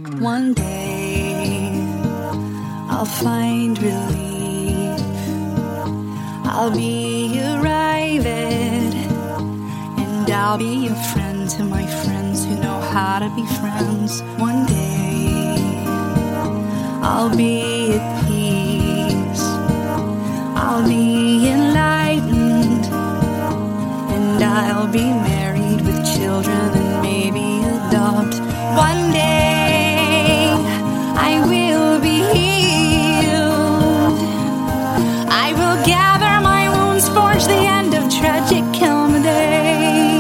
One day I'll find relief. I'll be a private, and I'll be a friend to my friends who know how to be friends. One day I'll be at peace. I'll be enlightened, and I'll be married with children and maybe adopt. One day I will be healed. I will gather my wounds, forge the end of tragic comedy.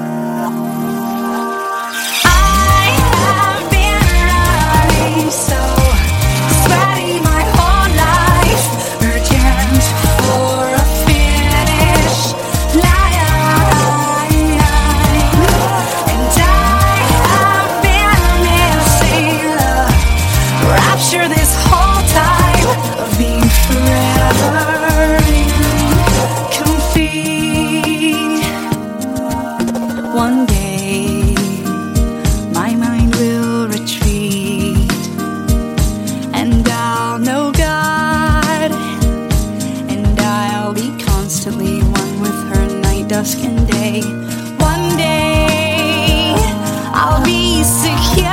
I have been running so sweaty my whole life, urgent for a finish line. And I have been missing the rapture this whole time of being forever complete. One day my mind will retreat, and I'll know God, and I'll be constantly one with her night, dusk, and day. One day I'll be secure,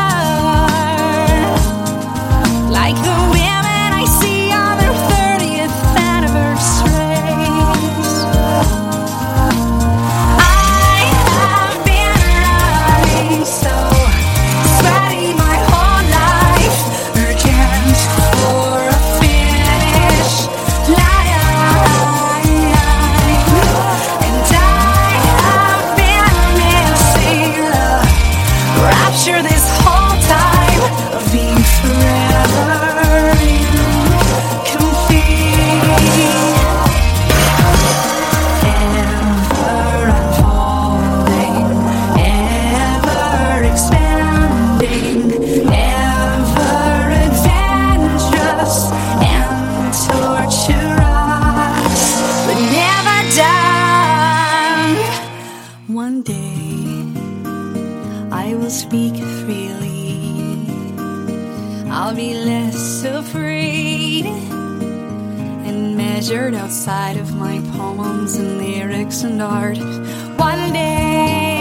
like the women I see on their 30th anniversaries. I have been running so sweaty my whole life, urgent for a finish line. And I have been missing the rapture this whole time of being forever complete. Ever unfolding, ever expanding, ever adventurous and torturous, but never done. One day I will speak freely. I'll be less afraid and measured outside of my poems and lyrics and art. One day